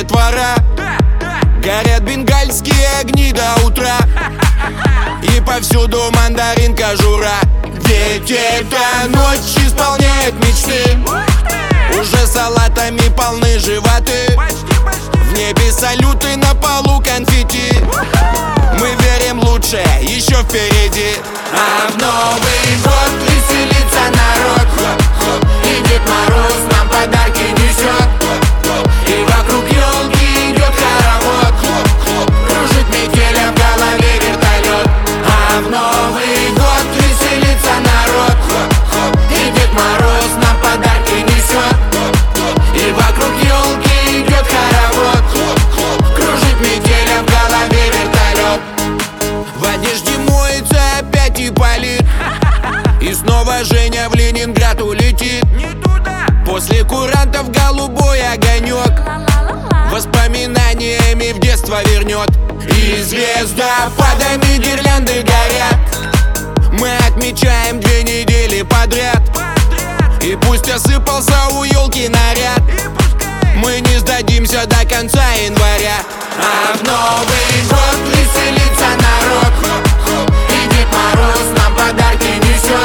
детвора. Горят бенгальские огни до утра, и повсюду мандарин кожура. Ведь эта ночь исполняет мечты, уже салатами полны животы. В небе салюты, на полу конфетти. Мы верим, лучшее еще впереди. А в Новый год веселится народ, и Дед Мороз нам подарки несет. И вокруг елки идет хоровод, кружит метеля в голове вертолет. А в Новый год веселится народ, и Дед Мороз нам подарки несет. И вокруг елки идет хоровод, кружит метеля в голове вертолет. В одежде моется опять Ипполит, и снова Женя в Ленинград улетит. После курантов голубой огонек воспоминаниями в детство вернет. И звездопадами гирлянды горят, мы отмечаем 2 недели подряд. И пусть осыпался у елки наряд, мы не сдадимся до конца января. А в Новый год веселится народ, и Дед Мороз нам подарки несет.